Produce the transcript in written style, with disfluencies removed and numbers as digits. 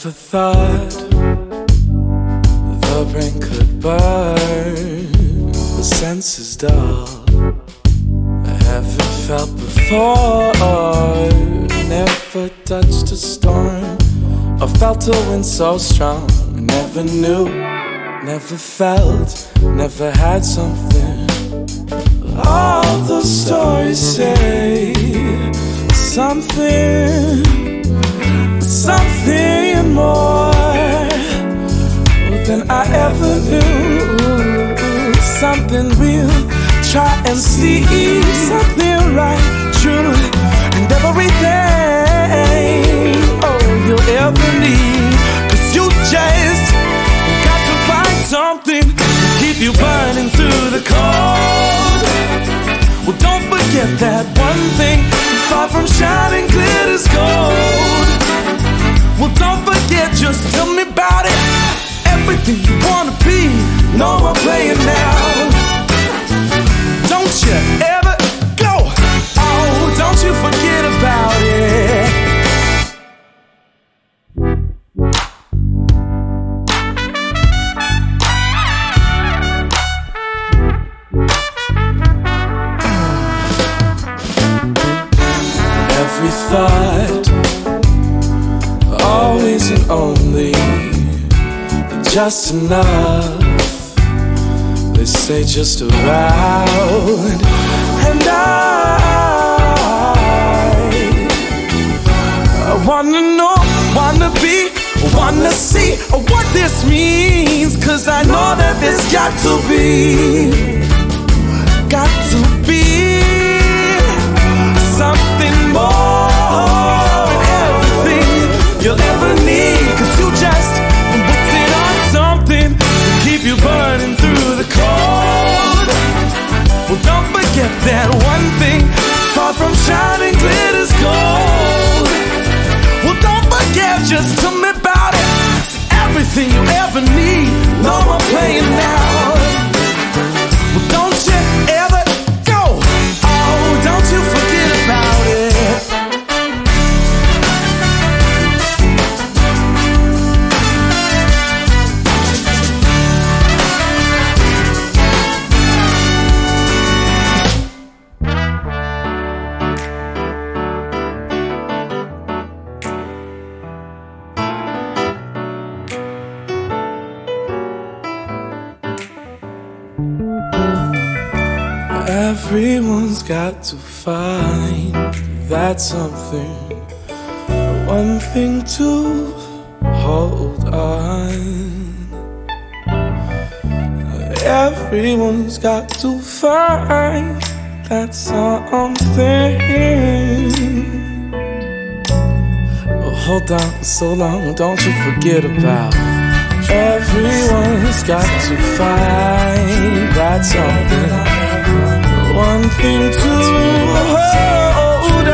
Never thought the brain could burn, the senses dull. I haven't felt before, never touched a storm or felt a wind so strong. I never knew, never felt, never had something. All the stories say something, something more than I ever knew. Something real, try and see something right, true, and everything you'll ever need. 'Cause you just got to find something to keep you burning through the cold. Well, don't forget that one thing, far from shining glitters gold. Well, don't forget, just tell me about it. Everything you wanna be, no more playing now. Don't you ever go, oh, don't you forget about it. Every thought, always and only just enough. They say just around. And I wanna know, wanna be, wanna see what this means. 'Cause I know that there's got to be something more than everything you'll ever need. 'Cause you just waiting on something to keep you burning through the cold. Well, don't forget that one thing, far from shining glitters gold. Well, don't forget, just tell me about it. It's everything you ever need, no more playing now. Well, don't you ever go, oh, don't you forget about it. Everyone's got to find that something, one thing to hold on. Everyone's got to find that something. Oh, hold on so long, don't you forget about it. Everyone's got to find that something, one thing to hold